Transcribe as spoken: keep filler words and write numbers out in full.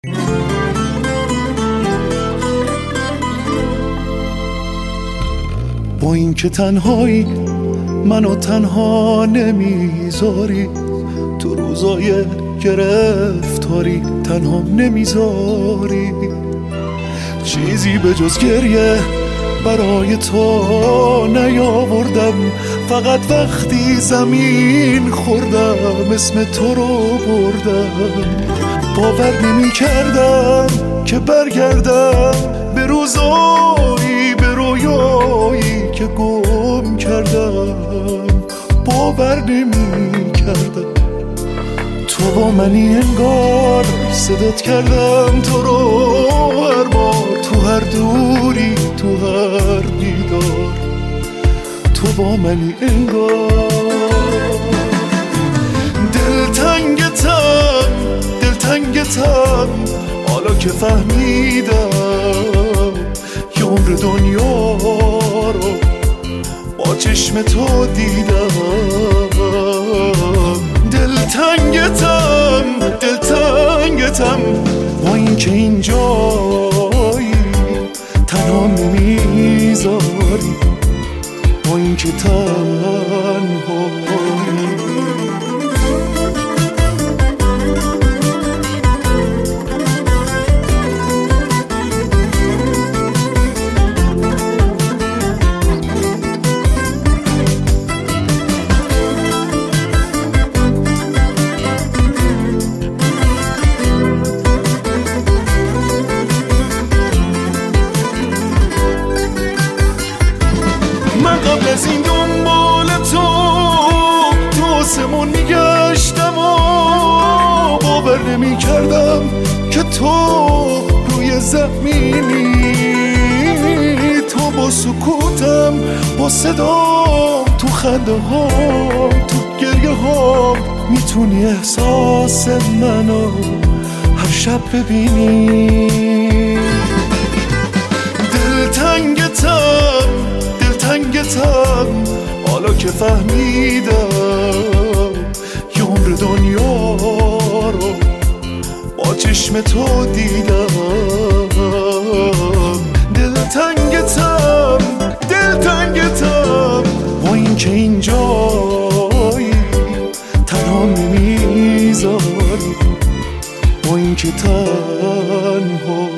با این که تنهایی منو تنها نمیذاری، تو روزای گرفتاری تنها نمیذاری، چیزی به جز گریه برای تو نیاوردم، فقط وقتی زمین خوردم اسم تو رو بردم. باور نمی کردم که برگردم به روزایی به رویایی که گم کردم، باور نمی کردم تو با منی انگار، صدات کردم تو رو هر بار، تو هر دوری تو هر دیدار، تو با منی انگار. دلتنگتم دلتنگتم حالا که فهمیدم یه عمر دنیا رو با چشم تو دیدم. دلتنگتم دلتنگتم با این که اینجایی تنها نمیذاری، با این که تنهایی. من قبل از این دنبال تو تو آسمون میگشتم و باور نمی کردم که تو روی زمینی، تو با سکوتم با صدام تو خنده ها تو گریه ها میتونی احساس منو هر شب ببینی. دلتنگتم دلتنگتم حالا که فهمیدم یه عمر دنیا رو با چشم تو دیدم. دلتنگتم دلتنگتم با این که اینجایی تنها نمیذاری، با این که تنها